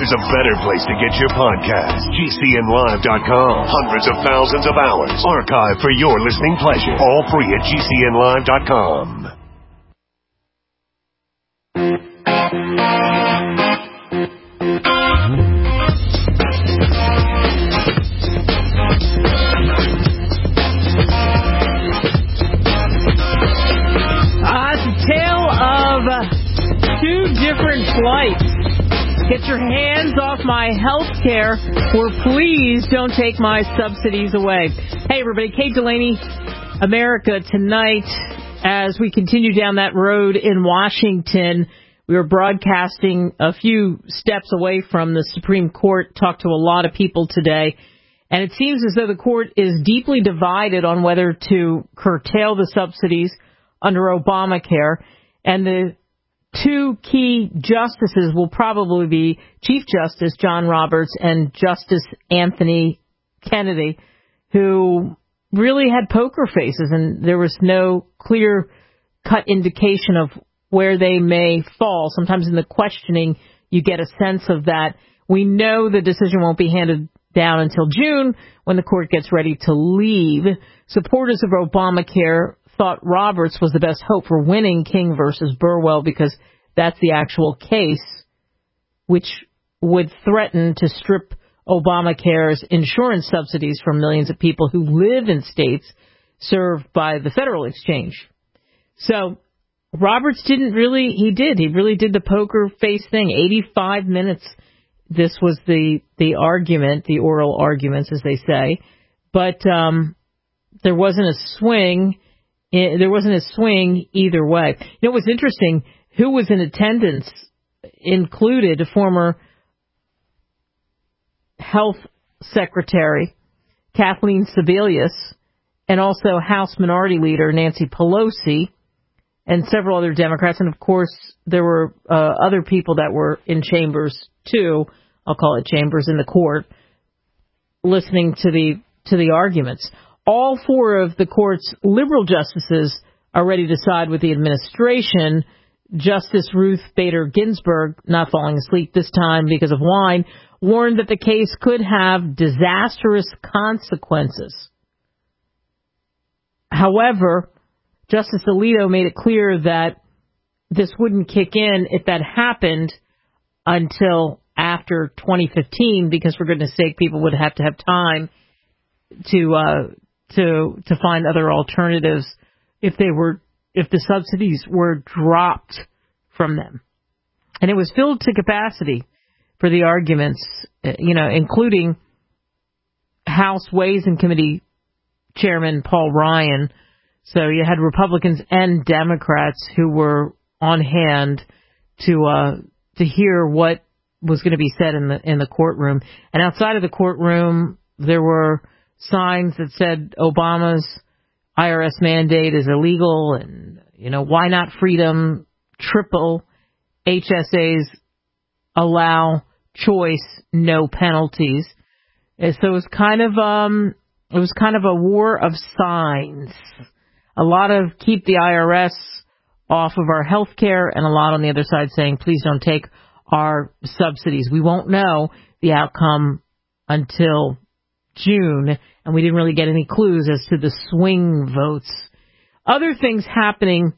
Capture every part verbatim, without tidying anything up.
there's a better place to get your podcast. G C N live dot com. Hundreds of thousands of hours archived for your listening pleasure. All free at G C N live dot com. Two different flights. Get your hands off my health care, or please don't take my subsidies away. Hey, everybody. Kate Delaney, America Tonight. As we continue down that road in Washington, we were broadcasting a few steps away from the Supreme Court, talked to a lot of people today, and it seems as though the court is deeply divided on whether to curtail the subsidies under Obamacare, and the two key justices will probably be Chief Justice John Roberts and Justice Anthony Kennedy, who really had poker faces, and there was no clear-cut indication of where they may fall. Sometimes in the questioning, you get a sense of that. We know the decision won't be handed down until June, when the court gets ready to leave. Supporters of Obamacare thought Roberts was the best hope for winning King versus Burwell, because that's the actual case, which would threaten to strip Obamacare's insurance subsidies from millions of people who live in states served by the federal exchange. So Roberts didn't really, he did, he really did the poker face thing. eighty-five minutes, this was the, the argument, the oral arguments, as they say. But um, there wasn't a swing. There wasn't a swing either way. You know what's interesting? Who was in attendance included a former Health Secretary, Kathleen Sebelius, and also House Minority Leader Nancy Pelosi, and several other Democrats. And, of course, there were uh, other people that were in chambers, too. I'll call it chambers in the court, listening to the to the arguments. All four of the court's liberal justices are ready to side with the administration. Justice Ruth Bader Ginsburg, not falling asleep this time because of wine, warned that the case could have disastrous consequences. However, Justice Alito made it clear that this wouldn't kick in if that happened until after twenty fifteen, because for goodness sake, people would have to have time to uh, to to find other alternatives if they were if the subsidies were dropped from them. And it was filled to capacity for the arguments, you know, including House Ways and Committee Chairman Paul Ryan. So you had Republicans and Democrats who were on hand to uh, to hear what was going to be said in the in the courtroom. And outside of the courtroom, there were signs that said Obama's I R S mandate is illegal, and, you know, why not freedom? Triple H S As allow choice, no penalties. And so it was kind of um, it was kind of a war of signs. A lot of keep the I R S off of our health care, and a lot on the other side saying, please don't take our subsidies. We won't know the outcome until June, and we didn't really get any clues as to the swing votes. Other things happening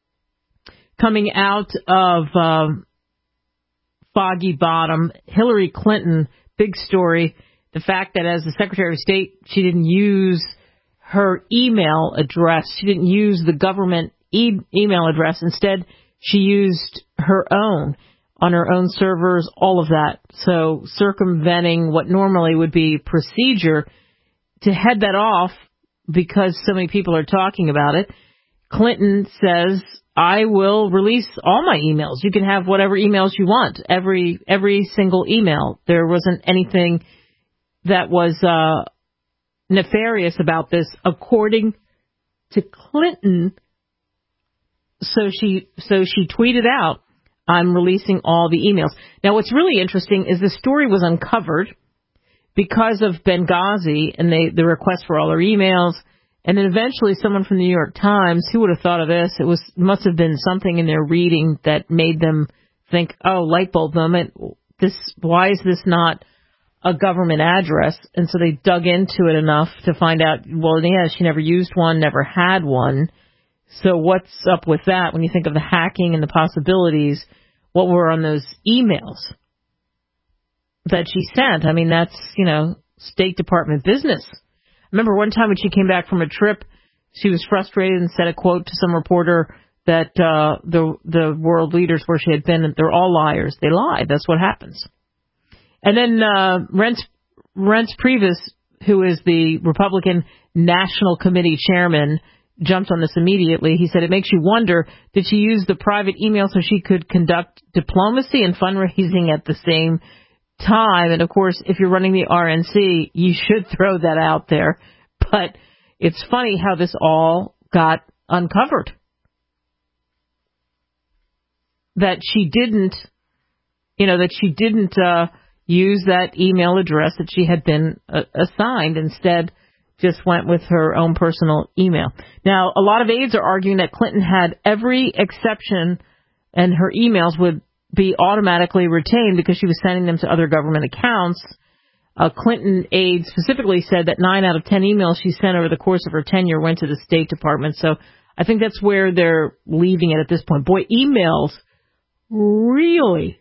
coming out of um, Foggy Bottom. Hillary Clinton, big story. The fact that as the Secretary of State, she didn't use her email address. She didn't use the government e- email address. Instead, she used her own on her own servers, all of that. So circumventing what normally would be procedure to head that off because so many people are talking about it. Clinton says, I will release all my emails. You can have whatever emails you want, every every single email. There wasn't anything that was uh, nefarious about this, according to Clinton. So she so she tweeted out, I'm releasing all the emails. Now, what's really interesting is the story was uncovered because of Benghazi and they, the request for all her emails. And then eventually someone from the New York Times, who would have thought of this? It was must have been something in their reading that made them think, oh, light bulb moment. this, why is this not a government address? And so they dug into it enough to find out, well, yeah, she never used one, never had one. So what's up with that when you think of the hacking and the possibilities? What were on those emails that she sent? I mean, that's, you know, State Department business. I remember one time when she came back from a trip, she was frustrated and said a quote to some reporter that uh, the the world leaders where she had been, they're all liars. They lie. That's what happens. And then uh, Reince, Reince Priebus, who is the Republican National Committee chairman, jumped on this immediately. He said, it makes you wonder, did she use the private email so she could conduct diplomacy and fundraising at the same time? And, of course, if you're running the R N C, you should throw that out there. But it's funny how this all got uncovered. That she didn't, you know, that she didn't uh, use that email address that she had been uh, assigned. Instead, just went with her own personal email. Now, a lot of aides are arguing that Clinton had every exception and her emails would be automatically retained because she was sending them to other government accounts. A Clinton aide specifically said that nine out of ten emails she sent over the course of her tenure went to the State Department. So I think that's where they're leaving it at this point. Boy, emails really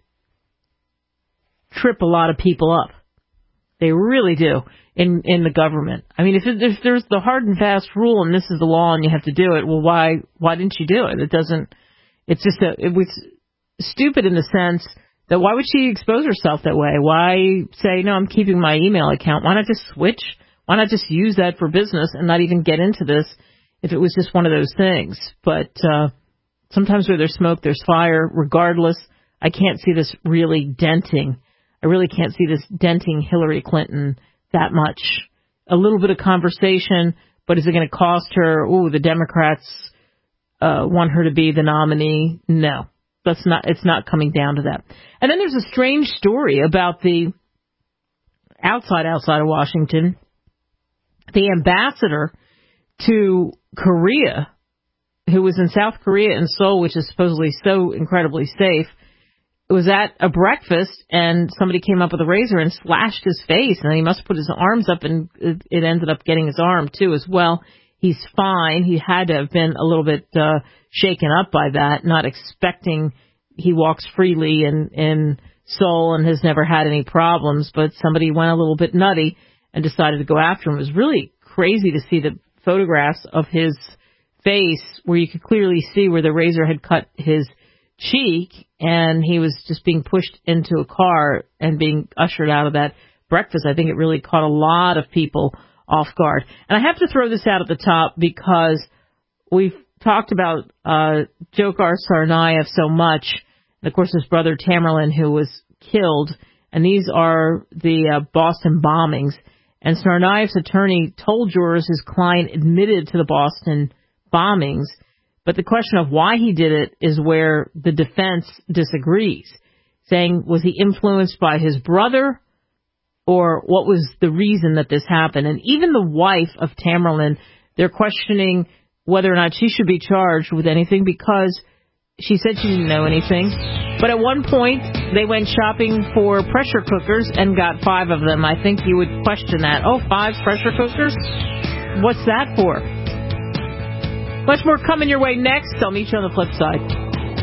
trip a lot of people up. They really do in, in the government. I mean, if, it, if there's the hard and fast rule and this is the law and you have to do it, well, why why didn't you do it? It doesn't, it's just a, it was stupid in the sense that why would she expose herself that way? Why say, no, I'm keeping my email account? Why not just switch? Why not just use that for business and not even get into this if it was just one of those things? But uh, sometimes where there's smoke, there's fire. Regardless, I can't see this really denting. I really can't see this denting Hillary Clinton that much. A little bit of conversation, but is it going to cost her, ooh, the Democrats uh, want her to be the nominee? No. That's not, it's not coming down to that. And then there's a strange story about the outside, outside of Washington, the ambassador to Korea, who was in South Korea in Seoul, which is supposedly so incredibly safe, was at a breakfast and somebody came up with a razor and slashed his face, and he must put his arms up, and it ended up getting his arm too as well. He's fine. He had to have been a little bit uh, shaken up by that, not expecting. He walks freely in, in Seoul and has never had any problems, but somebody went a little bit nutty and decided to go after him. It was really crazy to see the photographs of his face where you could clearly see where the razor had cut his cheek, and he was just being pushed into a car and being ushered out of that breakfast. I think it really caught a lot of people off guard. And I have to throw this out at the top because we've talked about uh, Dzhokhar Tsarnaev so much, and of course his brother Tamerlan, who was killed, and these are the uh, Boston bombings. And Tsarnaev's attorney told jurors his client admitted to the Boston bombings, but the question of why he did it is where the defense disagrees, saying, was he influenced by his brother, or what was the reason that this happened? And even the wife of Tamerlan, they're questioning whether or not she should be charged with anything because she said she didn't know anything. But at one point, they went shopping for pressure cookers and got five of them. I think you would question that. Oh, five pressure cookers? What's that for? Much more coming your way next. I'll meet you on the flip side.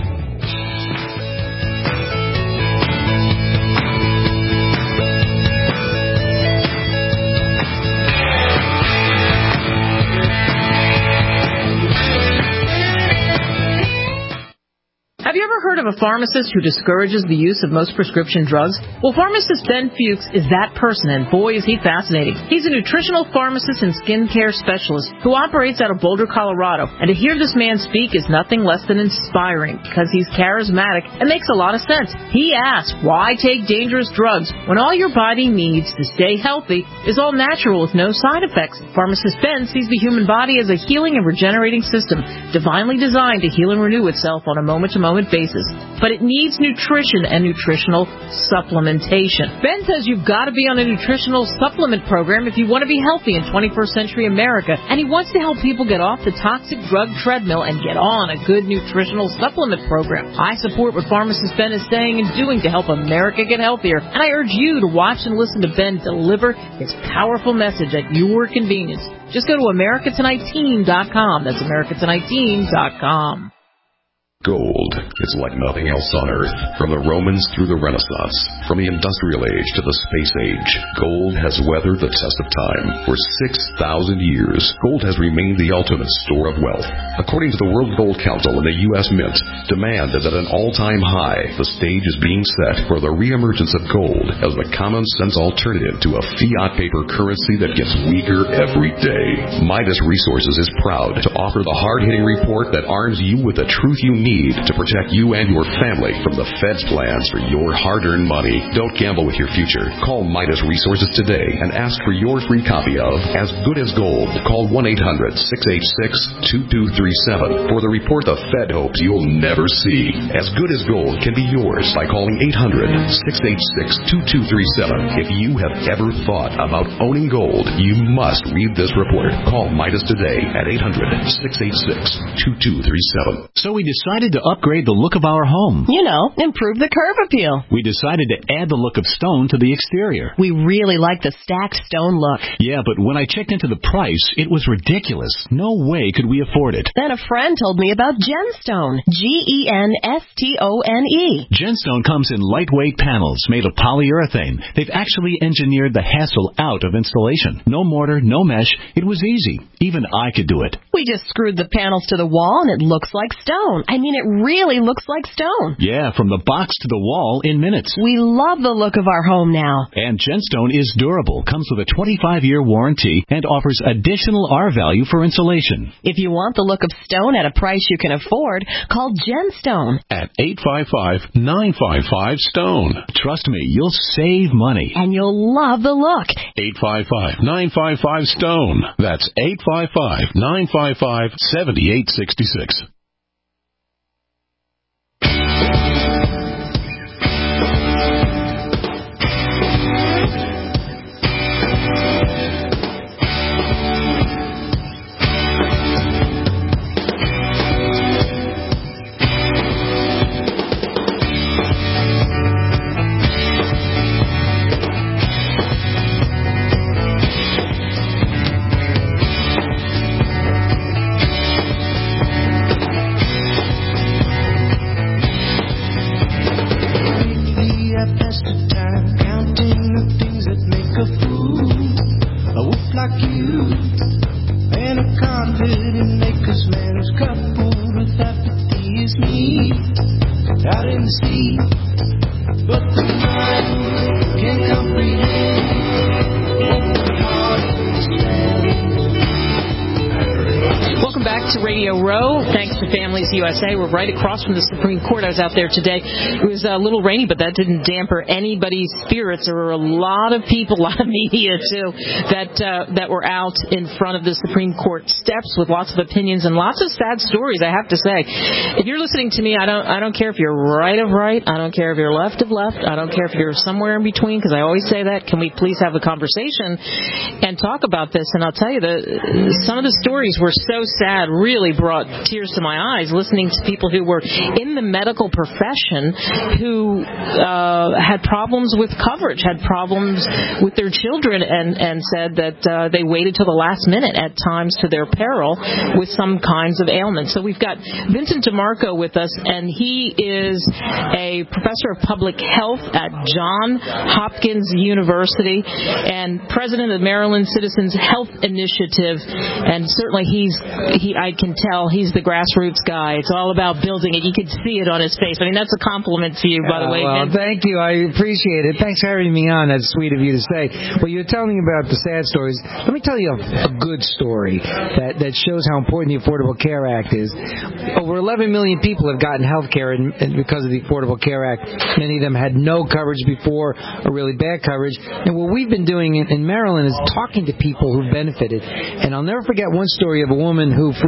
Have you ever heard of a pharmacist who discourages the use of most prescription drugs? Well, pharmacist Ben Fuchs is that person, and boy, is he fascinating. He's a nutritional pharmacist and skincare specialist who operates out of Boulder, Colorado. And to hear this man speak is nothing less than inspiring because he's charismatic and makes a lot of sense. He asks, why take dangerous drugs when all your body needs to stay healthy is all natural with no side effects? Pharmacist Ben sees the human body as a healing and regenerating system, divinely designed to heal and renew itself on a moment-to-moment basis. but it needs nutrition and nutritional supplementation. Ben says you've got to be on a nutritional supplement program if you want to be healthy in twenty-first century America, and he wants to help people get off the toxic drug treadmill and get on a good nutritional supplement program. I support what pharmacist Ben is saying and doing to help America get healthier, and I urge you to watch and listen to Ben deliver his powerful message at your convenience. Just go to America Tonight Team dot com. That's America Tonight Team dot com. Gold is like nothing else on Earth. From the Romans through the Renaissance, from the Industrial Age to the Space Age, gold has weathered the test of time. For six thousand years, gold has remained the ultimate store of wealth. According to the World Gold Council and the U S Mint, demand is at an all-time high. The stage is being set for the reemergence of gold as the common-sense alternative to a fiat paper currency that gets weaker every day. Midas Resources is proud to offer the hard-hitting report that arms you with the truth you need to protect you and your family from the Fed's plans for your hard-earned money. Don't gamble with your future. Call Midas Resources today and ask for your free copy of As Good as Gold. Call one eight hundred, six eight six, two two three seven for the report the Fed hopes you'll never see. As Good as Gold can be yours by calling eight hundred, six eight six, two two three seven. If you have ever thought about owning gold, you must read this report. Call Midas today at eight hundred, six eight six, two two three seven. So we decided to upgrade the look of our home. You know, improve the curb appeal. We decided to add the look of stone to the exterior. We really like the stacked stone look. Yeah, but when I checked into the price, it was ridiculous. No way could we afford it. Then a friend told me about Genstone. G E N S T O N E. Genstone comes in lightweight panels made of polyurethane. They've actually engineered the hassle out of installation. No mortar, no mesh. It was easy. Even I could do it. We just screwed the panels to the wall and it looks like stone. I mean, it really looks like stone. Yeah, from the box to the wall in minutes. We love the look of our home now. And Genstone is durable, comes with a twenty-five year warranty, and offers additional R value for insulation. If you want the look of stone at a price you can afford, call Genstone at eight five five, nine five five, STONE. Trust me, you'll save money. And you'll love the look. eight five five, nine five five, STONE. That's eight five five, nine five five, seven eight six six. U S A. We're right across from the Supreme Court. I was out there today. It was a little rainy, but that didn't damper anybody's spirits. There were a lot of people, a lot of media too, that uh, that were out in front of the Supreme Court steps with lots of opinions and lots of sad stories. I have to say, if you're listening to me, I don't I don't care if you're right of right. I don't care if you're left of left. I don't care if you're somewhere in between, because I always say that. Can we please have a conversation and talk about this? And I'll tell you, the some of the stories were so sad, really brought tears to my eyes. Listening to people who were in the medical profession who uh, had problems with coverage, had problems with their children, and, and said that uh, they waited till the last minute at times to their peril with some kinds of ailments. So we've got Vincent DeMarco with us, and he is a professor of public health at Johns Hopkins University and president of the Maryland Citizens Health Initiative. And certainly he's, he, I can tell he's the grassroots guy. It's all about building it. You could see it on his face. I mean, that's a compliment to you, by the uh, way. Well, Vince. Thank you. I appreciate it. Thanks for having me on. That's sweet of you to say. Well, you're telling me about the sad stories. Let me tell you a, a good story that, that shows how important the Affordable Care Act is. Over eleven million people have gotten health care in, in, because of the Affordable Care Act. Many of them had no coverage before or really bad coverage. And what we've been doing in, in Maryland is talking to people who've benefited. And I'll never forget one story of a woman who, for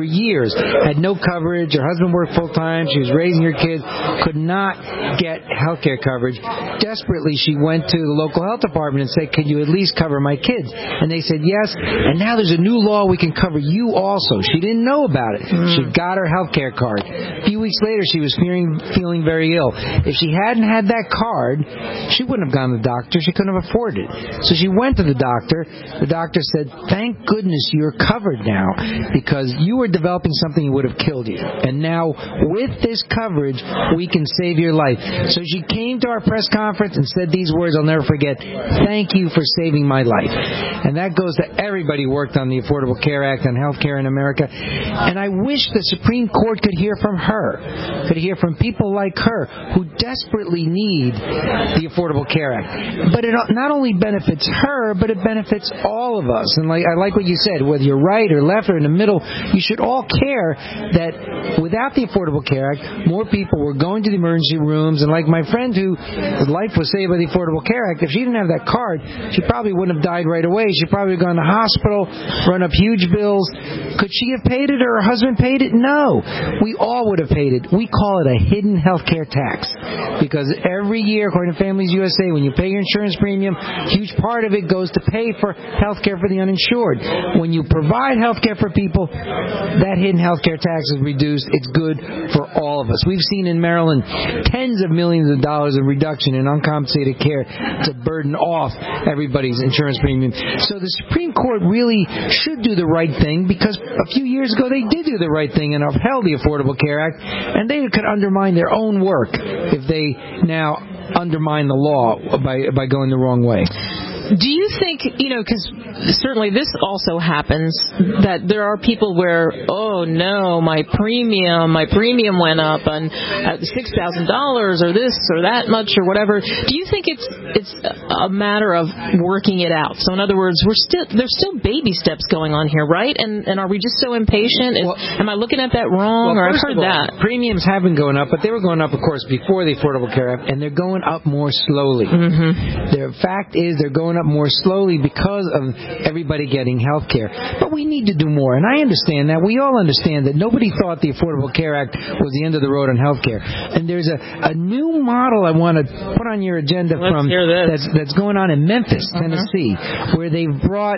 years had no coverage. Her husband worked full time. She was raising her kids, could not get health care coverage. Desperately, she went to the local health department and said, "Can you at least cover my kids?" And they said yes. And now there's a new law, we can cover you also. She didn't know about it. Mm. She got her health care card. A few weeks later, she was feeling feeling very ill. If she hadn't had that card, she wouldn't have gone to the doctor. She couldn't have afforded it. So she went to the doctor. The doctor said, "Thank goodness you're covered now, because you were developing something that would have killed you. And now with this coverage, we can save your life." So she came to our press conference and said these words I'll never forget: "Thank you for saving my life." And that goes to everybody who worked on the Affordable Care Act and health care in America. And I wish the Supreme Court could hear from her, could hear from people like her who desperately need the Affordable Care Act. But it not only benefits her, but it benefits all of us. And like I like what you said, whether you're right or left or in the middle, you should all care that without the Affordable Care Act, more people were going to the emergency rooms. And like my friend whose life was saved by the Affordable Care Act, if she didn't have that card, she probably wouldn't have died right away. She probably would have gone to the hospital, run up huge bills. Could she have paid it, or her husband paid it? No. We all would have paid it. We call it a hidden health care tax, because every year, according to Families U S A, when you pay your insurance premium, a huge part of it goes to pay for health care for the uninsured. When you provide health care for people, that hidden health care tax is reduced. It's good for all of us. We've seen in Maryland tens of millions of dollars of reduction in uncompensated care to burden off everybody's insurance premium. So the Supreme Court really should do the right thing, because a few years ago they did do the right thing and upheld the Affordable Care Act, and they could undermine their own work if they now undermine the law by by going the wrong way. Do you think, you know, because certainly this also happens, that there are people where, oh, no, my premium, my premium went up on six thousand dollars or this or that much or whatever. Do you think it's it's a matter of working it out? So in other words, we're still there's still baby steps going on here, right? And and are we just so impatient? Is, well, am I looking at that wrong? Well, or I've heard all, that. Premiums have been going up, but they were going up, of course, before the Affordable Care Act, and they're going up more slowly. Mm-hmm. The fact is they're going up more slowly because of everybody getting health care. But we need to do more, and I understand that. We all understand that nobody thought the Affordable Care Act was the end of the road on health care. And there's a, a new model I want to put on your agenda Let's from that's, that's going on in Memphis, Tennessee, uh-huh. where they've brought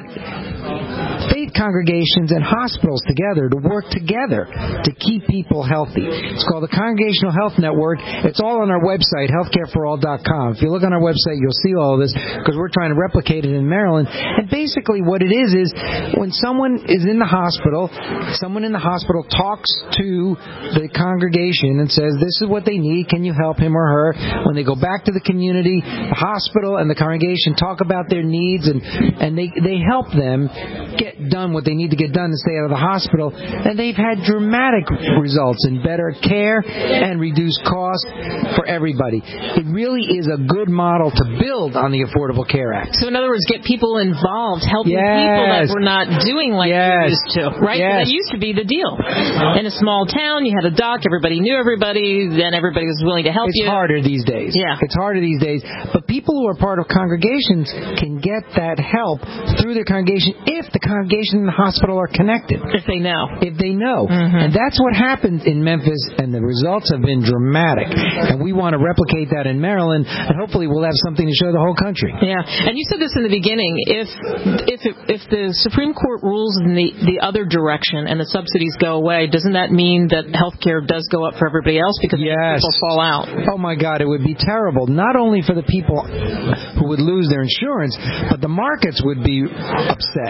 faith congregations and hospitals together to work together to keep people healthy. It's called the Congregational Health Network. It's all on our website, health care for all dot com. If you look on our website, you'll see all of this, because we're trying to replicate it in Maryland. And basically what it is is when someone is in the hospital, someone in the hospital talks to the congregation and says, this is what they need, can you help him or her? When they go back to the community, the hospital and the congregation talk about their needs, and, and they, they help them get done what they need to get done to stay out of the hospital. And they've had dramatic results in better care and reduced costs for everybody. It really is a good model to build on the Affordable Care Act. So in other words, get people involved, helping yes. people that were not doing like yes. they used to, right? Yes. That used to be the deal. In a small town, you had a doc, everybody knew everybody, then everybody was willing to help it's you. It's harder these days. Yeah. It's harder these days. But people who are part of congregations can get that help through their congregation if the congregation and the hospital are connected. If they know. If they know. Mm-hmm. And that's what happened in Memphis, and the results have been dramatic. And we want to replicate that in Maryland, and hopefully we'll have something to show the whole country. Yeah. And you said this in the beginning. If if it, if the Supreme Court rules in the, the other direction and the subsidies go away, doesn't that mean that health care does go up for everybody else because yes. people fall out? Oh, my God, it would be terrible. Not only for the people who would lose their insurance, but the markets would be upset.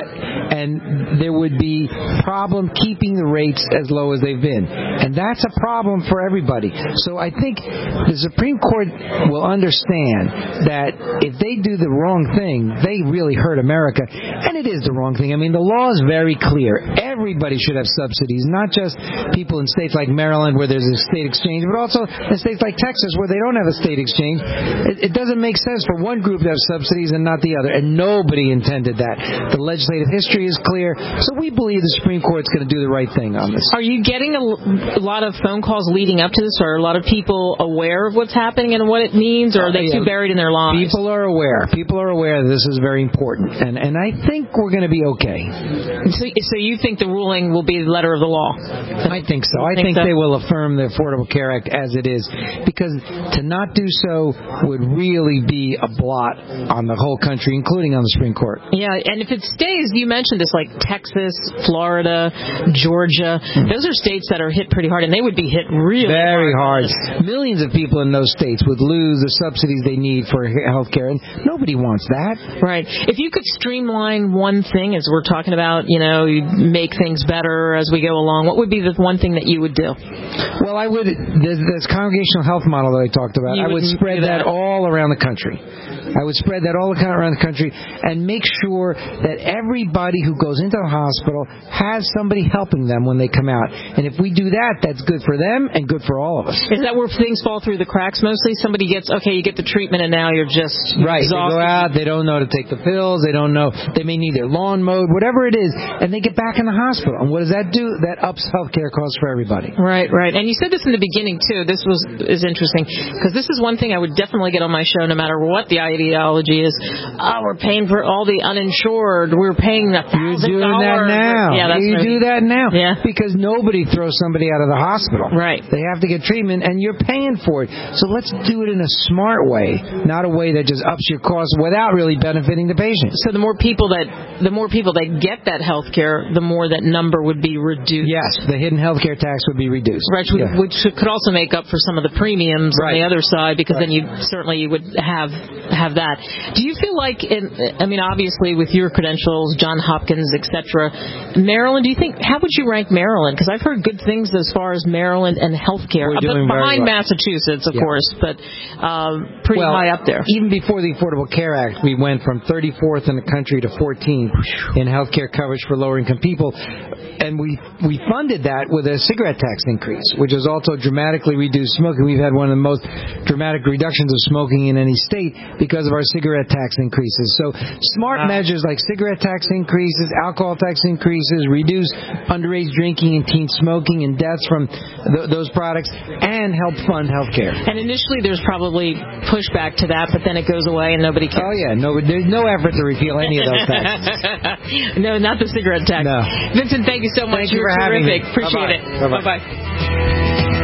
And there would be problem keeping the rates as low as they've been. And that's a problem for everybody. So I think the Supreme Court will understand that if they do the wrong thing, they really hurt America. And it is the wrong thing. I mean, the law is very clear. Everybody should have subsidies, not just people in states like Maryland where there's a state exchange, but also in states like Texas where they don't have a state exchange. It, it doesn't make sense for one group to have subsidies and not the other. And nobody intended that. The legislative history is clear. So we believe the Supreme Court's going to do the right thing on this. Are you getting a, a lot of phone calls leading up to this? Are a lot of people aware of what's happening and what it means, or are they too buried in their lives? People are aware. People are aware that this is very important. And and I think we're going to be okay. So, so you think the the ruling will be the letter of the law? I think so. I think think so? they will affirm the Affordable Care Act as it is, because to not do so would really be a blot on the whole country, including on the Supreme Court. Yeah, and if it stays, you mentioned this, like Texas, Florida, Georgia, those are states that are hit pretty hard, and they would be hit really Very hard. hard. Millions of people in those states would lose the subsidies they need for health care, and nobody wants that. Right. If you could streamline one thing, as we're talking about, you know, you make things better as we go along, what would be the one thing that you would do? Well, I would, this, this congregational health model that I talked about, You I would wouldn't spread do that. that. all around the country. I would spread that all around the country and make sure that everybody who goes into the hospital has somebody helping them when they come out. And if we do that, that's good for them and good for all of us. Is that where things fall through the cracks mostly? Somebody gets, okay, you get the treatment and now you're just Right. exhausted. They go out, they don't know to take the pills, they don't know, they may need their lawn mowed, whatever it is, and they get back in the hospital. And what does that do? That ups healthcare costs for everybody. Right, right. And you said this in the beginning, too. This was is interesting, because this is one thing I would definitely get on my show no matter what the ideology is. Oh, we're paying for all the uninsured. We're paying a You're thousand doing that dollars. now. Yeah, that's you right. do that now. Yeah. Because nobody throws somebody out of the hospital. Right. They have to get treatment, and you're paying for it. So let's do it in a smart way, not a way that just ups your costs without really benefiting the patient. So the more people that the more people that get that health care, the more that number would be reduced. Yes, the hidden healthcare tax would be reduced. Right, which, Yeah. which could also make up for some of the premiums Right. on the other side, because Right. then you certainly you would have have that. Do you feel like, in, I mean, obviously with your credentials, Johns Hopkins, et cetera, Maryland, do you think, how would you rank Maryland? Because I've heard good things as far as Maryland and healthcare, We're but doing very behind well. Massachusetts, of Yeah. course, but um, pretty well, high up there. Even before the Affordable Care Act, we went from thirty-fourth in the country to fourteenth in health care coverage for lower-income people. And we, we funded that with a cigarette tax increase, which has also dramatically reduced smoking. We've had one of the most dramatic reductions of smoking in any state because of our cigarette tax increases. So smart Wow. measures like cigarette tax increases, alcohol tax increases, reduce underage drinking and teen smoking and deaths from th- those products, and help fund health care. And initially there's probably pushback to that, but then it goes away and nobody cares. Oh, yeah. No, there's no effort to repeal any of those taxes. No, not the cigarette tax. No. Vincent, thank you so much. Thank you You're for having terrific. me. Appreciate Bye-bye. it. Bye-bye. Bye-bye.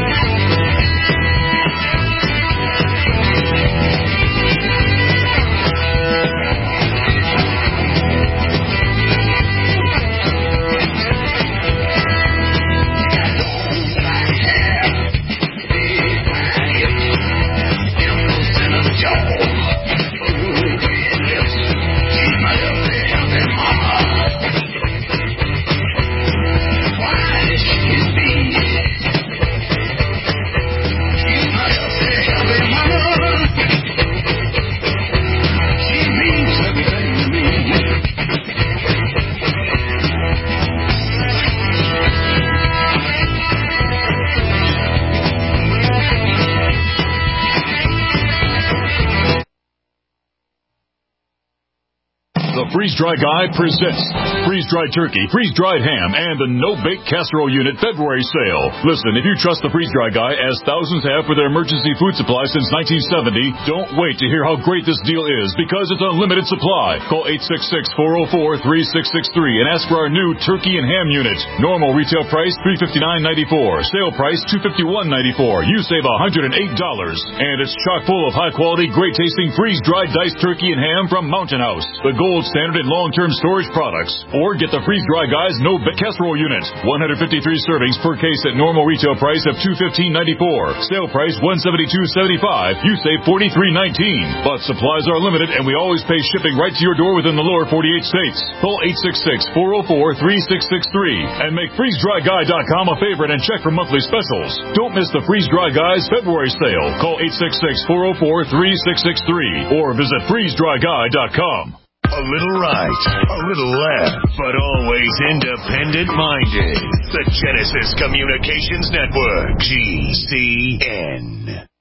The Freeze-Dry Guy presents freeze-dried turkey, freeze-dried ham, and the no-bake casserole unit February sale. Listen, if you trust the Freeze-Dry Guy, as thousands have for their emergency food supply since nineteen seventy, don't wait to hear how great this deal is, because it's unlimited supply. Call eight six six, four oh four, three six six three and ask for our new turkey and ham unit. Normal retail price three hundred fifty-nine dollars and ninety-four cents. Sale price two hundred fifty-one dollars and ninety-four cents. You save one hundred eight dollars. And it's chock full of high-quality, great-tasting freeze-dried diced turkey and ham from Mountain House, the gold standard in long-term storage products. Or get the Freeze-Dry Guy's no-bake casserole unit. one hundred fifty-three servings per case at normal retail price of two hundred fifteen dollars and ninety-four cents. Sale price one hundred seventy-two dollars and seventy-five cents. You save forty-three dollars and nineteen cents. But supplies are limited, and we always pay shipping right to your door within the lower forty-eight states. Call eight six six, four oh four, three six six three and make freeze dry guy dot com a favorite and check for monthly specials. Don't miss the Freeze-Dry Guy's February sale. Call eight six six, four oh four, three six six three or visit freeze dry guy dot com. A little right, a little left, but always independent-minded. The Genesis Communications Network, G C N.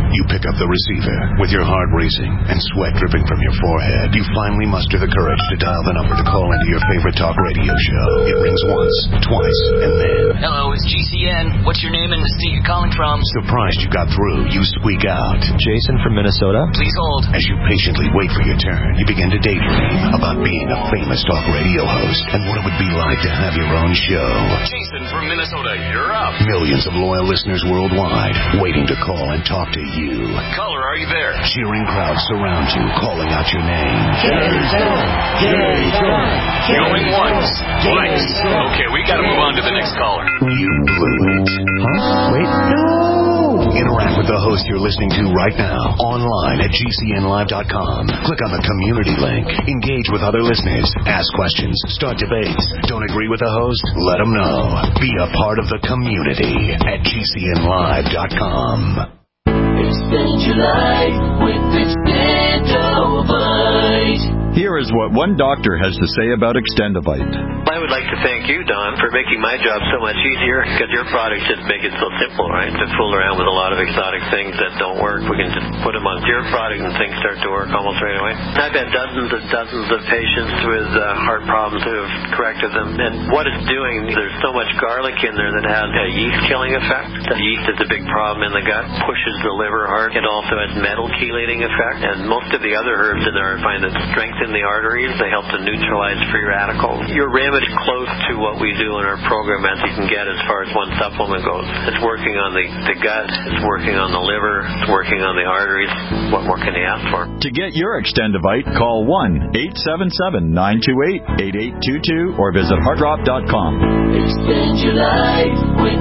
You pick up the receiver with your heart racing and sweat dripping from your forehead. You finally muster the courage to dial the number to call into your favorite talk radio show. It rings once, twice, and then... Hello, it's G C N. What's your name and the state you're calling from? Surprised you got through, you squeak out. Jason from Minnesota. Please hold. As you patiently wait for your turn, you begin to daydream about being a famous talk radio host and what it would be like to have your own show. Jason from Minnesota, you're up. Millions of loyal listeners worldwide waiting to call and talk to you. Caller, are you there? Cheering crowds surround you, calling out your name. Jason! Jason! Going once, twice. Okay, we gotta move on to the next caller. You blew it. Huh? Wait. No! Interact with the host you're listening to right now, online at G C N live dot com. Click on the community link. Engage with other listeners. Ask questions. Start debates. Don't agree with the host? Let them know. Be a part of the community at G C N live dot com. Extend your life with Extendovite. Here is what one doctor has to say about Extendovite. I would like to thank you, Don, for making my job so much easier, because your products just make it so simple, right? To fool around with a lot of exotic things that don't work, we can just put them on your product and things start to work almost right away. I've had dozens and dozens of patients with uh, heart problems who have corrected them, and what it's doing, there's so much garlic in there that has a yeast-killing effect. The yeast is a big problem in the gut, pushes the liver hard. It also has metal chelating effect, and most of the other herbs in there I find that strengthen the arteries. They help to neutralize free radicals. Your remedy close to what we do in our program as you can get as far as one supplement goes. It's working on the, the gut, it's working on the liver, it's working on the arteries. What more can you ask for? To get your Extendovite, call one eight seven seven, nine two eight, eight eight two two or visit heartdrop dot com. Extend your life with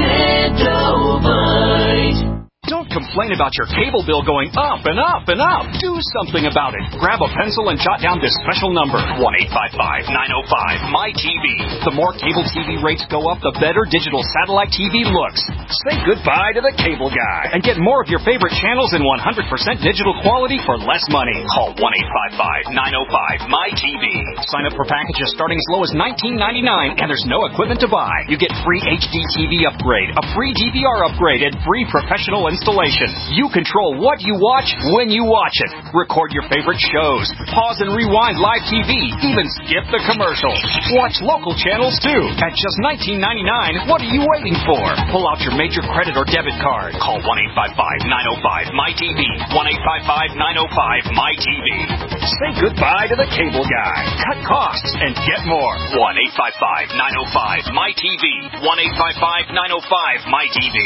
Extendovite. Don't complain about your cable bill going up and up and up. Do something about it. Grab a pencil and jot down this special number, one eight five five, nine oh five, M Y T V. The more cable T V rates go up, the better digital satellite T V looks. Say goodbye to the cable guy and get more of your favorite channels in one hundred percent digital quality for less money. Call one eight five five, nine oh five, M Y T V. Sign up for packages starting as low as nineteen ninety-nine and there's no equipment to buy. You get free H D T V upgrade, a free D V R upgrade, and free professional installation. You control what you watch when you watch it. Record your favorite shows. Pause and rewind live T V. Even skip the commercials. Watch local channels too. At just nineteen ninety-nine, what are you waiting for? Pull out your major credit or debit card. Call one eight five five, nine oh five, M Y T V. one eight five five, nine oh five, M Y T V. Say goodbye to the cable guy. Cut costs and get more. one eight five five, nine oh five, M Y T V. one eight five five, nine oh five, M Y T V.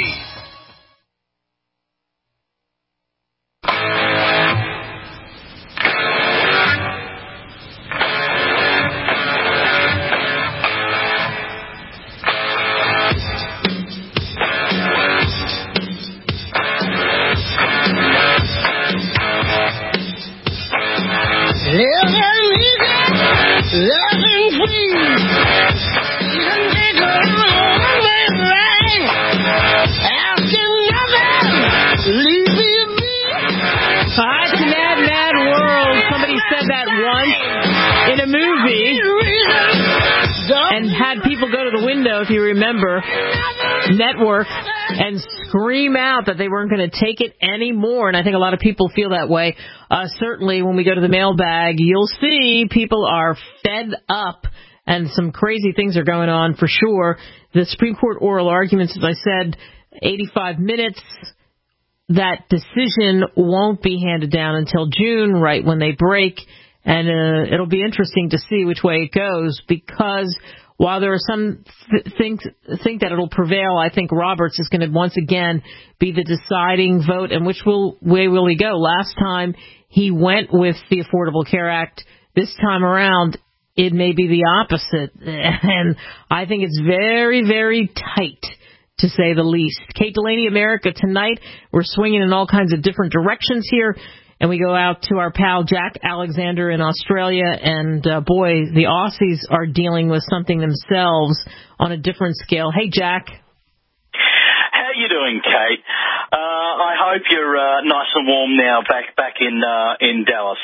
Live and easy, love and free. Even take a woman's right. Asking nothing, leave me be. Hi, it's Mad Mad World. Somebody said that once in a movie and had people go to the window, if you remember, network, and scream out that they weren't going to take it anymore. And I think a lot of people feel that way. Uh, certainly when we go to the mailbag, you'll see people are fed up and some crazy things are going on for sure. The Supreme Court oral arguments, as I said, eighty-five minutes. That decision won't be handed down until June, right when they break. And uh, it'll be interesting to see which way it goes, because while there are some th- think think that it'll prevail, I think Roberts is going to once again be the deciding vote. And which will, way will he go? Last time he went with the Affordable Care Act. This time around, it may be the opposite. And I think it's very, very tight, to say the least. Kate Delaney, America Tonight. We're swinging in all kinds of different directions here. And we go out to our pal Jack Alexander in Australia. And, uh, boy, the Aussies are dealing with something themselves on a different scale. Hey, Jack. How you doing, Kate? Uh, I hope you're uh, nice and warm now back back in uh, in Dallas.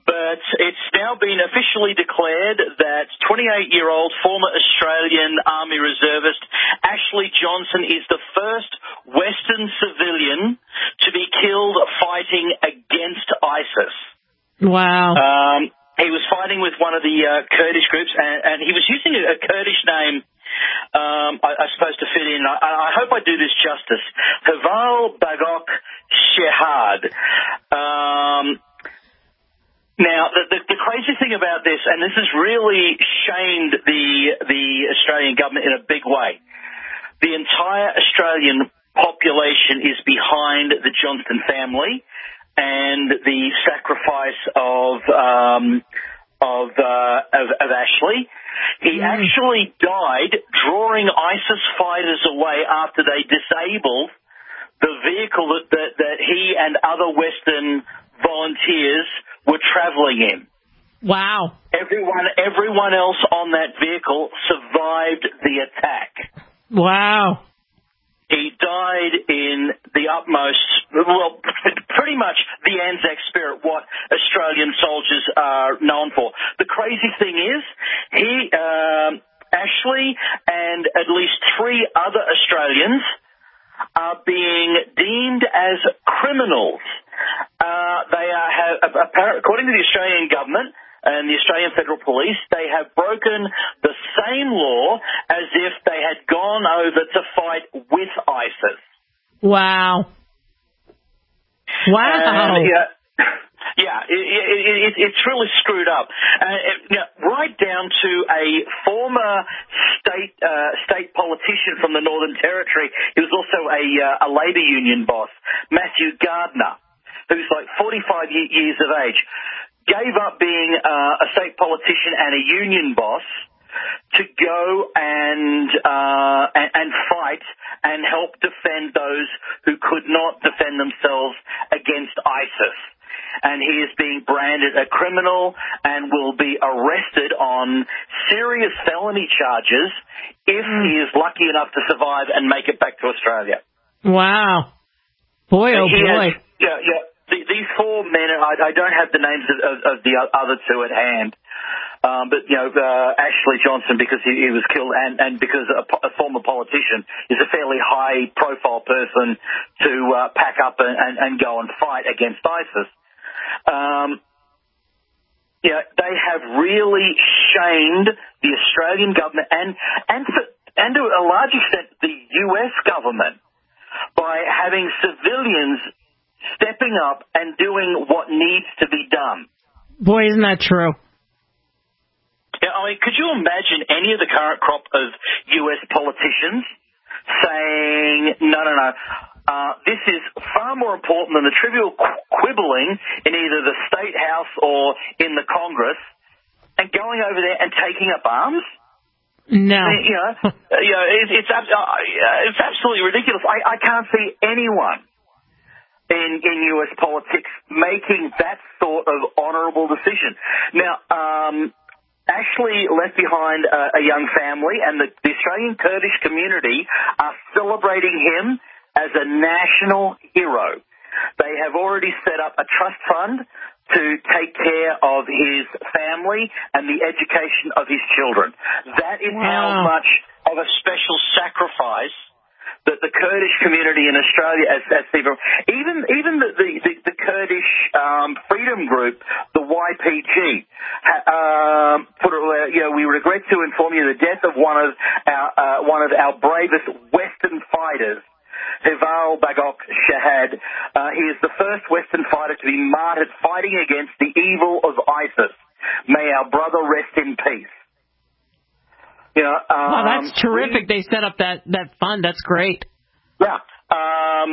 But it's now been officially declared that twenty-eight-year-old former Australian Army reservist Ashley Johnson is the first Western civilian to be killed fighting against ISIS. Wow. Um, he was fighting with one of the uh, Kurdish groups, and, and he was using a, a Kurdish name, um, I, I suppose, to fit in. I, I hope I do this justice. Haval Bagok Shehad. Um... Now, the, the, the crazy thing about this, and this has really shamed the the Australian government in a big way, the entire Australian population is behind the Johnston family and the sacrifice of um, of, uh, of of Ashley. He mm. actually died drawing ISIS fighters away after they disabled the vehicle that, that, that he and other Western volunteers were traveling in. Wow. Everyone everyone else on that vehicle survived the attack. Wow. He died in the utmost, well, pretty much the Anzac spirit, what Australian soldiers are known for. The crazy thing is, he, um, Ashley and at least three other Australians are being deemed as criminals. Uh, they are, have, according to the Australian government and the Australian Federal Police, they have broken the same law as if they had gone over to fight with ISIS. Wow. Wow. And, yeah, yeah it, it, it, it's really screwed up. Uh, it, you know, right down to a former state uh, state politician from the Northern Territory. He was also a, uh, a Labor Union boss, Matthew Gardner, who's like forty-five years of age, gave up being uh, a state politician and a union boss to go and, uh, and and fight and help defend those who could not defend themselves against ISIS. And he is being branded a criminal and will be arrested on serious felony charges if he is lucky enough to survive and make it back to Australia. Wow. Boy, oh he boy. Has, yeah, yeah. These four men, I, I don't have the names of, of, of the other two at hand, um, but, you know, uh, Ashley Johnson, because he, he was killed, and, and because a, a former politician is a fairly high-profile person to uh, pack up and, and, and go and fight against ISIS. Um, you know, they have really shamed the Australian government and, and, for, and to a large extent the U S government by having civilians stepping up and doing what needs to be done. Boy, isn't that true? Yeah, I mean, could you imagine any of the current crop of U S politicians saying, no, no, no, uh, this is far more important than the trivial qu- quibbling in either the State House or in the Congress, and going over there and taking up arms? No. I mean, you know, you know it, it's, uh, it's absolutely ridiculous. I, I can't see anyone in, in U S politics making that sort of honourable decision. Now, um, Ashley left behind a, a young family, and the, the Australian Kurdish community are celebrating him as a national hero. They have already set up a trust fund to take care of his family and the education of his children. That is wow. how much of a special sacrifice that the Kurdish community in Australia, as, as even even the the, the, the Kurdish um, freedom group, the Y P G, um, put it, you know, we regret to inform you the death of one of our uh, one of our bravest Western fighters, Haval Bagok Shehad. Uh, he is the first Western fighter to be martyred fighting against the evil of ISIS. May our brother rest in peace. You know, um, wow, that's terrific. We, they set up that, that fund. That's great. Yeah. Um,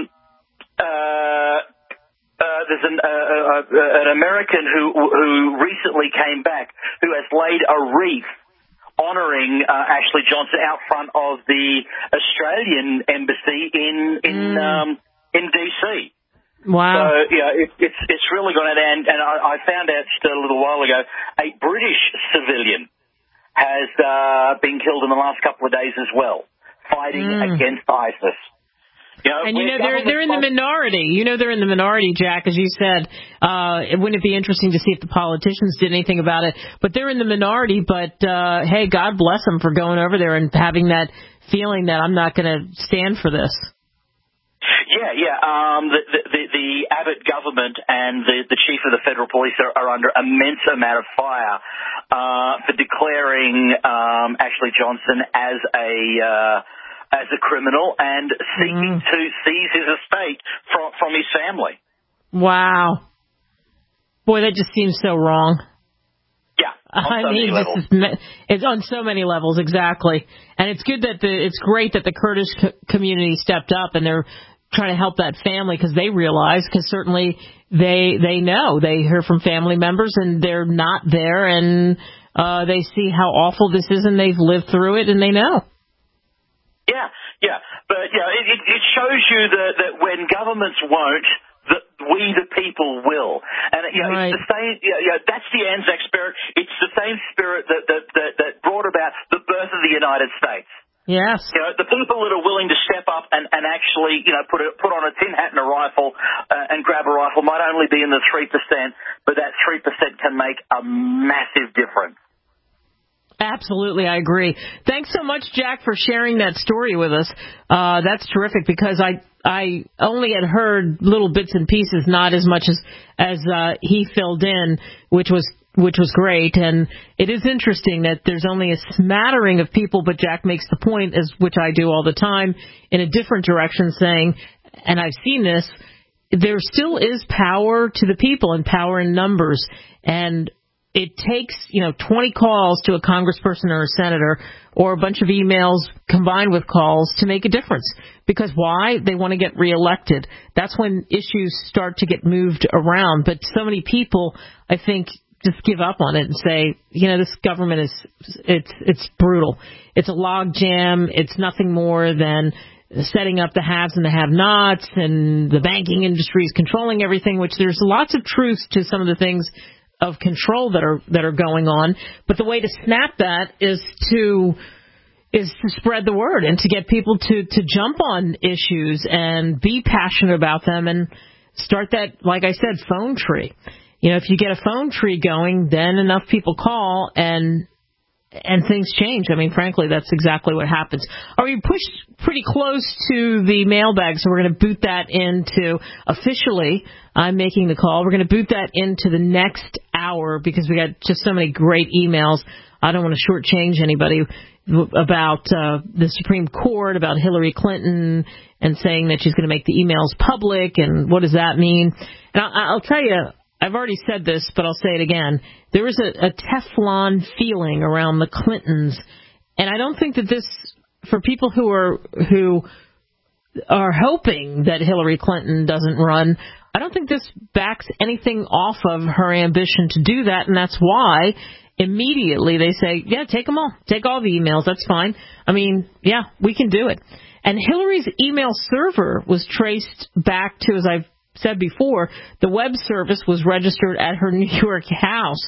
uh, uh, there's an, uh, uh, an American who who recently came back who has laid a wreath honouring uh, Ashley Johnson out front of the Australian embassy in in mm. um, in D C. Wow. So yeah, it, it's it's really gone out, and and I, I found out just a little while ago a British civilian has uh, been killed in the last couple of days as well, fighting mm. against ISIS. You know, and you know they're they're in the minority. You know they're in the minority, Jack, as you said. Uh, it wouldn't it be interesting to see if the politicians did anything about it? But they're in the minority. But uh, hey, God bless them for going over there and having that feeling that I'm not going to stand for this. Yeah, yeah. Um, the, the, the, the Abbott government and the, the chief of the federal police are, are under immense amount of fire uh, for declaring um, Ashley Johnson as a uh, as a criminal and seeking mm. to seize his estate from from his family. Wow, boy, that just seems so wrong. Yeah, I so mean, this is, it's on so many levels, exactly. And it's good that the it's great that the Kurdish co- community stepped up and they're trying to help that family because they realize, because certainly they they know, they hear from family members and they're not there and uh, they see how awful this is and they've lived through it and they know. Yeah, yeah, but yeah, it, it, it shows you that, that when governments won't, that we the people will, and you know, right. it's the same. You know, you know, that's the Anzac spirit. It's the same spirit that that, that that brought about the birth of the United States. Yes. You know, the people that are willing to step up and, and actually, you know, put a, put on a tin hat and a rifle uh, and grab a rifle might only be in the three percent, but that three percent can make a massive difference. Absolutely, I agree. Thanks so much, Jack, for sharing that story with us. Uh, that's terrific because I I only had heard little bits and pieces, not as much as as uh, he filled in, which was which was great. And it is interesting that there's only a smattering of people, but Jack makes the point, as which I do all the time, in a different direction, saying, and I've seen this, there still is power to the people and power in numbers, and it takes, you know, twenty calls to a congressperson or a senator or a bunch of emails combined with calls to make a difference. Because why? They want to get reelected. That's when issues start to get moved around. But so many people, I think, just give up on it and say, you know, this government is, it's, it's brutal. It's a log jam. It's nothing more than setting up the haves and the have-nots, and the banking industry is controlling everything, which there's lots of truth to some of the things of control that are that are going on, but the way to snap that is to is to spread the word and to get people to to jump on issues and be passionate about them and start that, like I said, phone tree. You know, if you get a phone tree going, then enough people call and and things change. I mean, frankly, that's exactly what happens. Are we pushed pretty close to the mailbag, so we're going to boot that into officially. I'm making the call. We're going to boot that into the next hour because we got just so many great emails. I don't want to shortchange anybody about uh, the Supreme Court, about Hillary Clinton, and saying that she's going to make the emails public, and what does that mean? And I'll, I'll tell you, I've already said this, but I'll say it again. There is a, a Teflon feeling around the Clintons, and I don't think that this, for people who are who are hoping that Hillary Clinton doesn't run, I don't think this backs anything off of her ambition to do that, and that's why immediately they say, yeah, take them all. Take all the emails. That's fine. I mean, yeah, we can do it. And Hillary's email server was traced back to, as I've said before, the web service was registered at her New York house.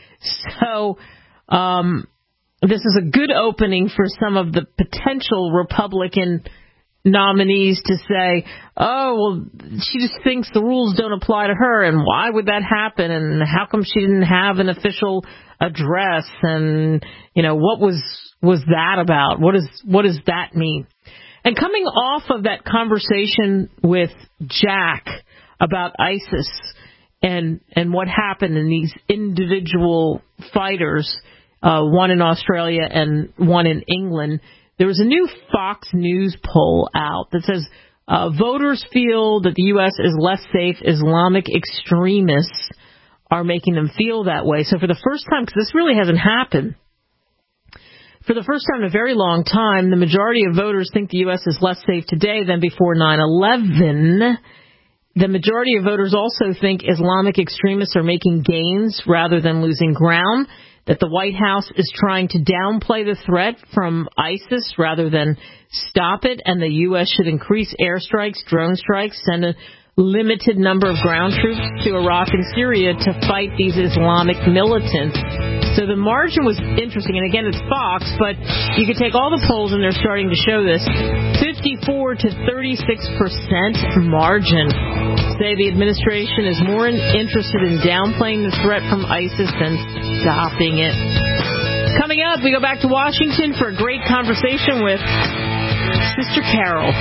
So um, this is a good opening for some of the potential Republican nominees to say, oh, well, she just thinks the rules don't apply to her, and why would that happen, and how come she didn't have an official address, and, you know, what was was that about? What is what does that mean? And coming off of that conversation with Jack about ISIS and and what happened in these individual fighters, uh, one in Australia and one in England, there was a new Fox News poll out that says uh, voters feel that the U S is less safe. Islamic extremists are making them feel that way. So for the first time, because this really hasn't happened, for the first time in a very long time, the majority of voters think the U S is less safe today than before nine eleven. The majority of voters also think Islamic extremists are making gains rather than losing ground, that the White House is trying to downplay the threat from ISIS rather than stop it, and the U S should increase airstrikes, drone strikes, send a limited number of ground troops to Iraq and Syria to fight these Islamic militants. So the margin was interesting, and again, it's Fox, but you could take all the polls, and they're starting to show this. fifty-four to thirty-six percent margin say the administration is more interested in downplaying the threat from ISIS than stopping it. Coming up, we go back to Washington for a great conversation with Sister Carol.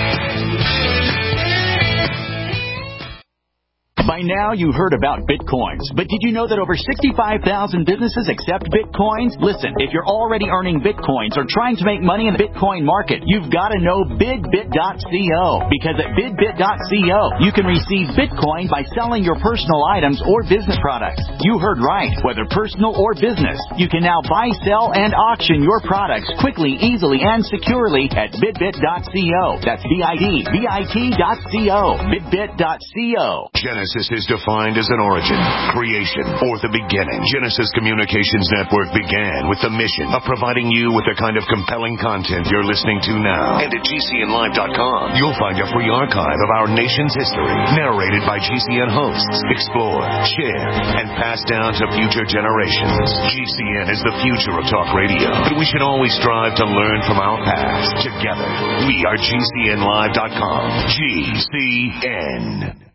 By now, you heard about Bitcoins, but did you know that over sixty-five thousand businesses accept Bitcoins? Listen, if you're already earning Bitcoins or trying to make money in the Bitcoin market, you've got to know bidbit dot co, because at bidbit dot co, you can receive Bitcoin by selling your personal items or business products. You heard right, whether personal or business. You can now buy, sell, and auction your products quickly, easily, and securely at bidbit dot co. That's B I D B I T dot co. bidbit dot co. Genesis is defined as an origin, creation, or the beginning. Genesis Communications Network began with the mission of providing you with the kind of compelling content you're listening to now. And at G C N live dot com, you'll find a free archive of our nation's history, narrated by G C N hosts, explored, shared, and passed down to future generations. G C N is the future of talk radio, but we should always strive to learn from our past. Together, we are G C N live dot com. G C N.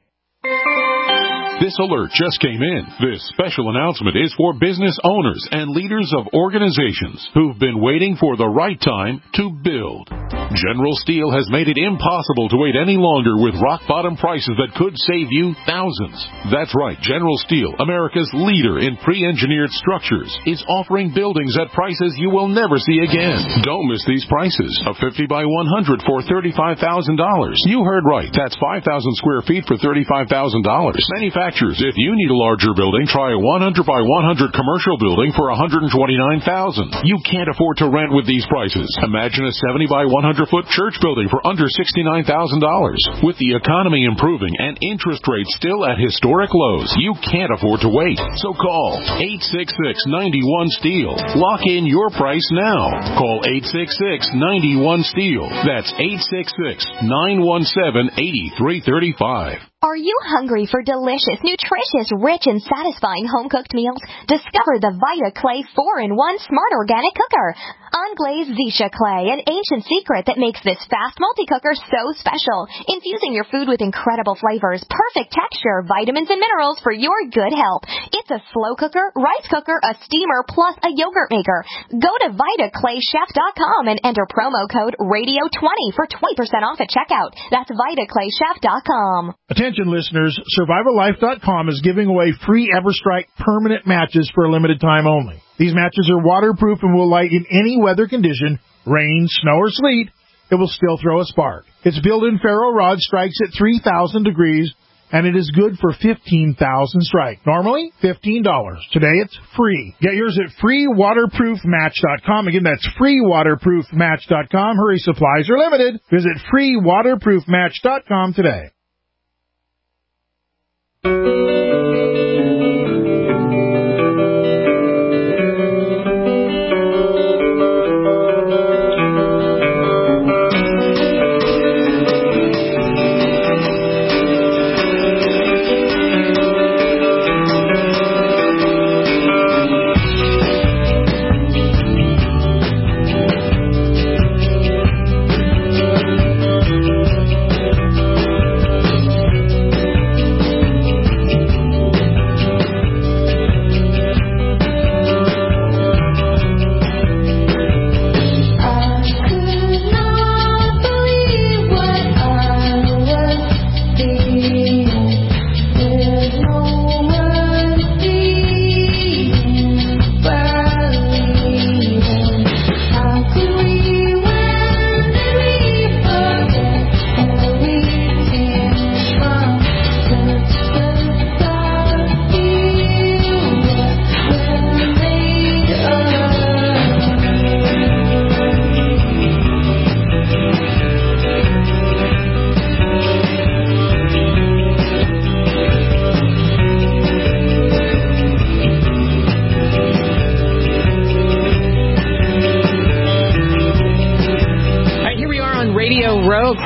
This alert just came in. This special announcement is for business owners and leaders of organizations who've been waiting for the right time to build. General Steel has made it impossible to wait any longer with rock-bottom prices that could save you thousands. That's right, General Steel, America's leader in pre-engineered structures, is offering buildings at prices you will never see again. Don't miss these prices. A fifty by one hundred for thirty-five thousand dollars. You heard right. That's five thousand square feet for thirty-five thousand dollars. Manufacturers, if you need a larger building, try a one hundred by one hundred commercial building for one hundred twenty-nine thousand dollars. You can't afford to rent with these prices. Imagine a seventy by one hundred foot church building for under sixty-nine thousand dollars. With the economy improving and interest rates still at historic lows, you can't afford to wait. So call eight six six, nine one, STEEL. Lock in your price now. Call eight six six, nine one, STEEL. That's eight six six, nine one seven, eight three three five. Are you hungry for delicious, nutritious, rich, and satisfying home-cooked meals? Discover the Vita Clay four in one Smart Organic Cooker. Unglazed Zisha Clay, an ancient secret that makes this fast multi-cooker so special. Infusing your food with incredible flavors, perfect texture, vitamins, and minerals for your good health. It's a slow cooker, rice cooker, a steamer, plus a yogurt maker. Go to Vita Clay Chef dot com and enter promo code radio twenty for twenty percent off at checkout. That's Vita Clay Chef dot com. Attention listeners, Survival Life dot com is giving away free EverStrike permanent matches for a limited time only. These matches are waterproof and will light in any weather condition, rain, snow, or sleet. It will still throw a spark. Its built-in ferro rod strikes at three thousand degrees, and it is good for fifteen thousand strike. Normally, fifteen dollars. Today, it's free. Get yours at free waterproof match dot com. Again, that's free waterproof match dot com. Hurry, supplies are limited. Visit free waterproof match dot com today.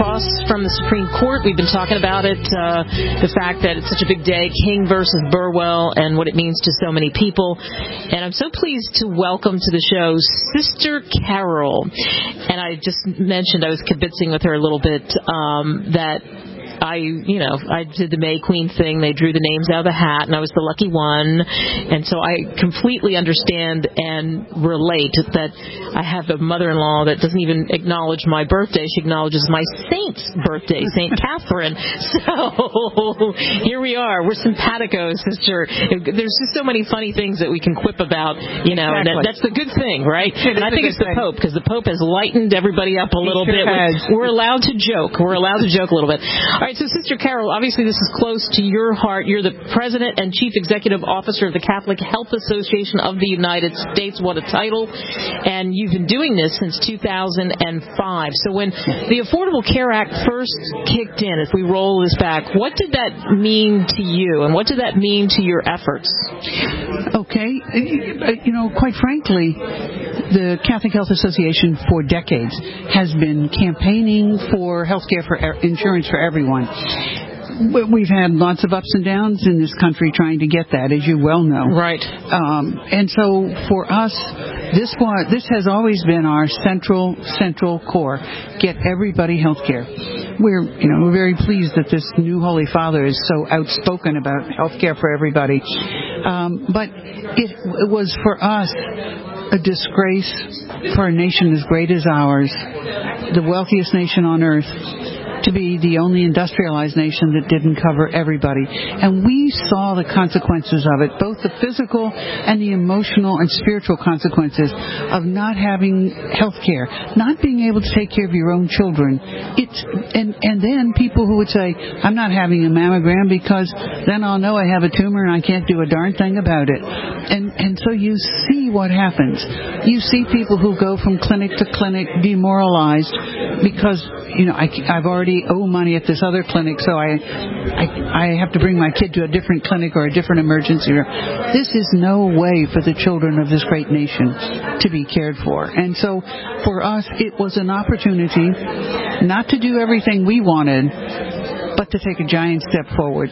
across from the Supreme Court. We've been talking about it, uh, the fact that it's such a big day, King versus Burwell, and what it means to so many people. And I'm so pleased to welcome to the show Sister Carol. And I just mentioned, I was kibitzing with her a little bit, um, that I, you know, I did the May Queen thing. They drew the names out of the hat, and I was the lucky one. And so I completely understand and relate that I have a mother-in-law that doesn't even acknowledge my birthday. She acknowledges my saint's birthday, Saint Catherine. So here we are. We're simpatico, sister. There's just so many funny things that we can quip about, you know, exactly. And that, that's the good thing, right? It and I think it's the thing. Pope, because the Pope has lightened everybody up a little sure bit. Has. We're allowed to joke. We're allowed to joke a little bit. All right. So, Sister Carol, obviously this is close to your heart. You're the President and Chief Executive Officer of the Catholic Health Association of the United States. What a title. And you've been doing this since two thousand five. So when the Affordable Care Act first kicked in, if we roll this back, what did that mean to you, and what did that mean to your efforts? Okay. You know, quite frankly, the Catholic Health Association for decades has been campaigning for health care for insurance for everyone. We've had lots of ups and downs in this country trying to get that, as you well know. Right. Um, and so for us, this was, this has always been our central central core: get everybody health care. We're you know we're very pleased that this new Holy Father is so outspoken about health care for everybody. Um, but it, it was for us a disgrace for a nation as great as ours, the wealthiest nation on earth, to be the only industrialized nation that didn't cover everybody. And we saw the consequences of it, both the physical and the emotional and spiritual consequences of not having health care, not being able to take care of your own children. It's, and, and then people who would say, I'm not having a mammogram because then I'll know I have a tumor and I can't do a darn thing about it. And, and so you see what happens. You see people who go from clinic to clinic demoralized because, you know, I, I've already owe money at this other clinic, so I, I I have to bring my kid to a different clinic or a different emergency room. This is no way for the children of this great nation to be cared for. And so for us, it was an opportunity not to do everything we wanted, but to take a giant step forward.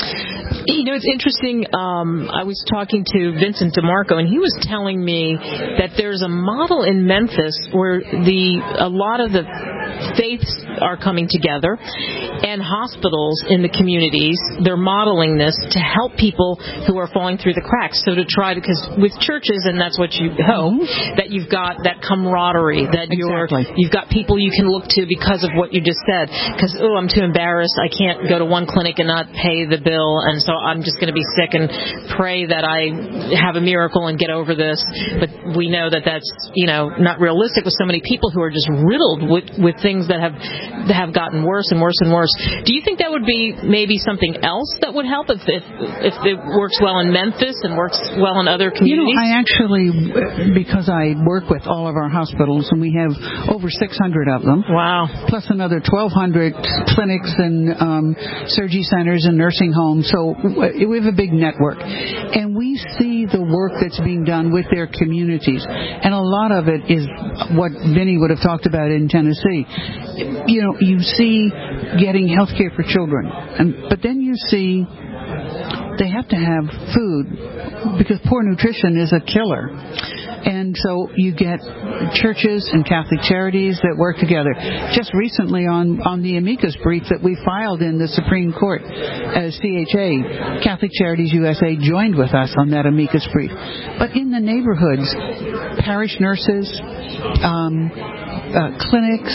You know, it's interesting. Um, I was talking to Vincent DeMarco, and he was telling me that there's a model in Memphis where the a lot of the faiths are coming together, and hospitals in the communities, they're modeling this to help people who are falling through the cracks. So to try to, because with churches, and that's what you hope, that you've got that camaraderie, that you're, exactly. you've got people you can look to because of what you just said. Because, oh, I'm too embarrassed. I can't go to one clinic and not pay the bill, and so I'm just going to be sick and pray that I have a miracle and get over this. But we know that that's, you know, not realistic with so many people who are just riddled with, with things that have that have gotten worse and worse and worse. Do you think that would be maybe something else that would help if if, if it works well in Memphis and works well in other communities? You know, I actually, because I work with all of our hospitals, and we have over six hundred of them. Wow. Plus another twelve hundred clinics and um, surgery centers and nursing homes. So we have a big network. And we see the work that's being done with their communities. And a lot of it is what Vinny would have talked about in Tennessee. You know, you see getting health care for children, and but then you see they have to have food because poor nutrition is a killer. And so you get churches and Catholic Charities that work together. Just recently on, on the amicus brief that we filed in the Supreme Court as C H A, Catholic Charities U S A joined with us on that amicus brief. But in the neighborhoods, parish nurses, um, uh, clinics,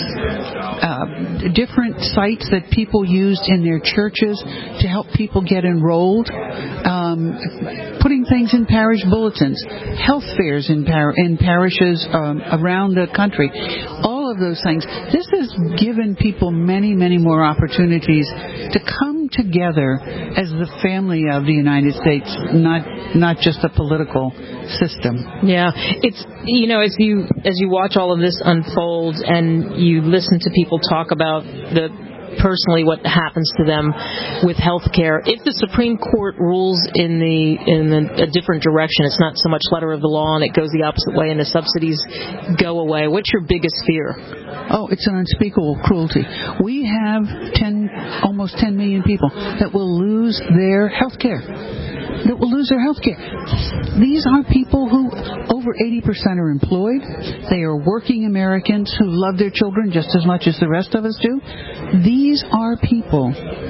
uh, different sites that people used in their churches to help people get enrolled, um, putting things in parish bulletins, health fairs in, par- in parishes um, around the country, all of those things. This has given people many, many more opportunities to come together as the family of the United States, not not just a political system. Yeah, it's, you know, as you as you watch all of this unfold and you listen to people talk about the personally what happens to them with health care. If the Supreme Court rules in the in the, a different direction, it's not so much letter of the law and it goes the opposite way and the subsidies go away, what's your biggest fear? Oh, it's an unspeakable cruelty. We have ten, almost ten million people that will lose their health care. That will lose their health care. These are people who, over eighty percent are employed. They are working Americans who love their children just as much as the rest of us do. These are people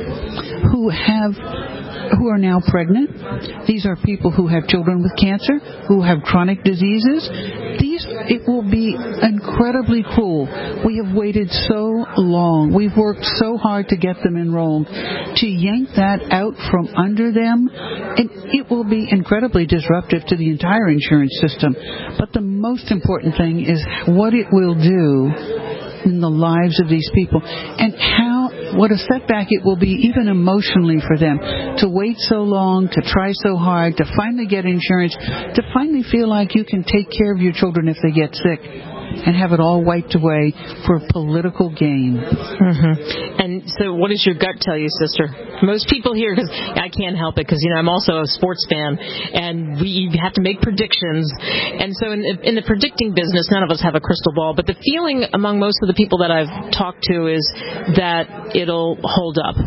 who have who are now pregnant. These are people who have children with cancer, who have chronic diseases. These, it will be incredibly cruel. We have waited so long. We've worked so hard to get them enrolled. To yank that out from under them, it, it will be incredibly disruptive to the entire insurance system. But the most important thing is what it will do in the lives of these people and how what a setback it will be even emotionally for them to wait so long, to try so hard, to finally get insurance, to finally feel like you can take care of your children if they get sick and have it all wiped away for political gain. Mm-hmm. And so what does your gut tell you, sister? Most people here, because I can't help it, because, you know, I'm also a sports fan, and we have to make predictions. And so in, in the predicting business, none of us have a crystal ball, but the feeling among most of the people that I've talked to is that it'll hold up.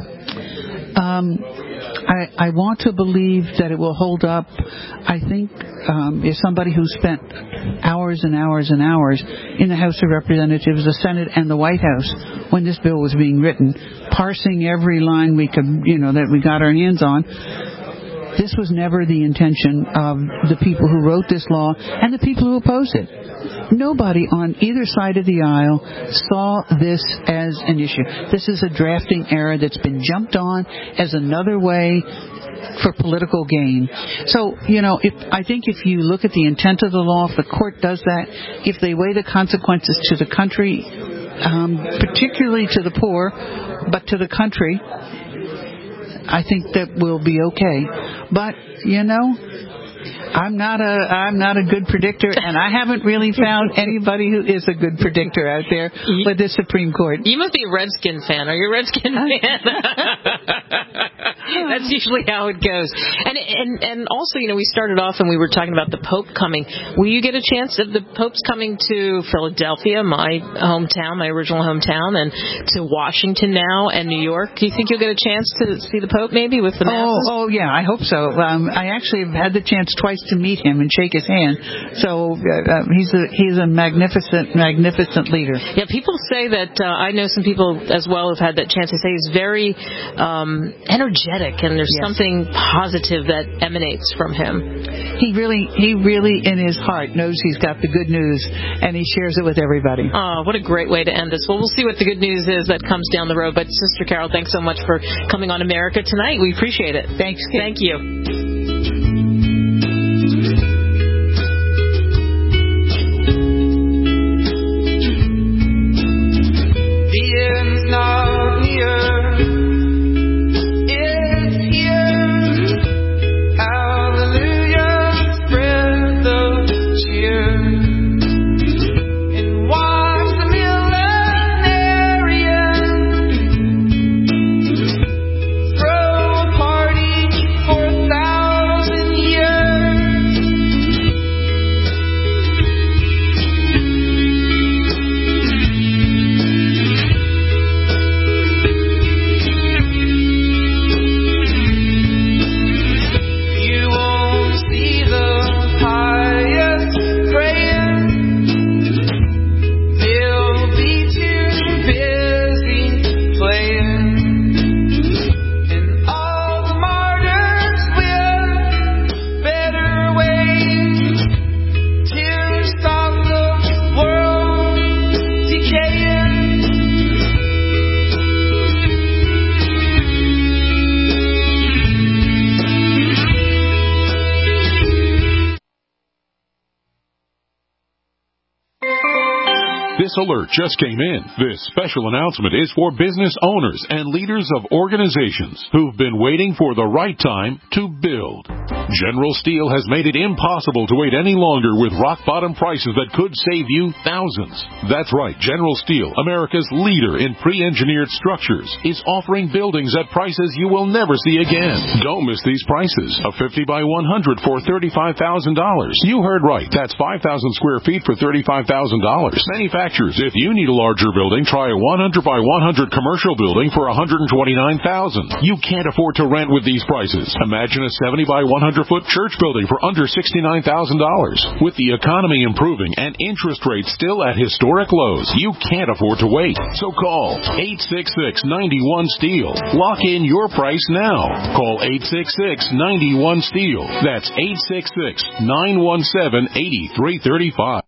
Um, I, I want to believe that it will hold up. I think um, as somebody who spent hours and hours and hours in the House of Representatives, the Senate, and the White House when this bill was being written, parsing every line we could, you know, that we got our hands on. This was never the intention of the people who wrote this law and the people who opposed it. Nobody on either side of the aisle saw this as an issue. This is a drafting error that's been jumped on as another way for political gain. So, you know, if, I think if you look at the intent of the law, if the court does that, if they weigh the consequences to the country, um, particularly to the poor, but to the country, I think that will be okay. But, you know, I'm not a I'm not a good predictor, and I haven't really found anybody who is a good predictor out there with the Supreme Court. You must be a Redskin fan. Are you a Redskin fan? That's usually how it goes. And and and also, you know, we started off and we were talking about the Pope coming. Will you get a chance of the Pope's coming to Philadelphia, my hometown, my original hometown, and to Washington now and New York? Do you think you'll get a chance to see the Pope maybe with the masses? Oh, oh yeah, I hope so. Um, I actually have had the chance twice to meet him and shake his hand. So uh, he's a he's a magnificent, magnificent leader. Yeah, people say that. Uh, I know some people as well have had that chance. They say he's very um, energetic, and there's yes. something positive that emanates from him. He really, he really, in his heart, knows he's got the good news, and he shares it with everybody. Oh, what a great way to end this. Well, we'll see what the good news is that comes down the road. But Sister Carol, thanks so much for coming on America Tonight. We appreciate it. Thanks, Kate. Thank you. Throw a party for a thousand. This alert just came in. This special announcement is for business owners and leaders of organizations who've been waiting for the right time to build. General Steel has made it impossible to wait any longer with rock-bottom prices that could save you thousands. That's right, General Steel, America's leader in pre-engineered structures, is offering buildings at prices you will never see again. Don't miss these prices. A fifty by one hundred for thirty-five thousand dollars. You heard right. That's five thousand square feet for thirty-five thousand dollars. Manufacturers, if you need a larger building, try a one hundred by one hundred commercial building for one hundred twenty-nine thousand dollars. You can't afford to rent with these prices. Imagine a seventy by one hundred foot church building for under sixty-nine thousand dollars. With the economy improving and interest rates still at historic lows, you can't afford to wait. So call eight six six, nine one, STEEL. Lock in your price now. Call eight six six, nine one, STEEL. That's eight six six, nine one seven, eight three three five.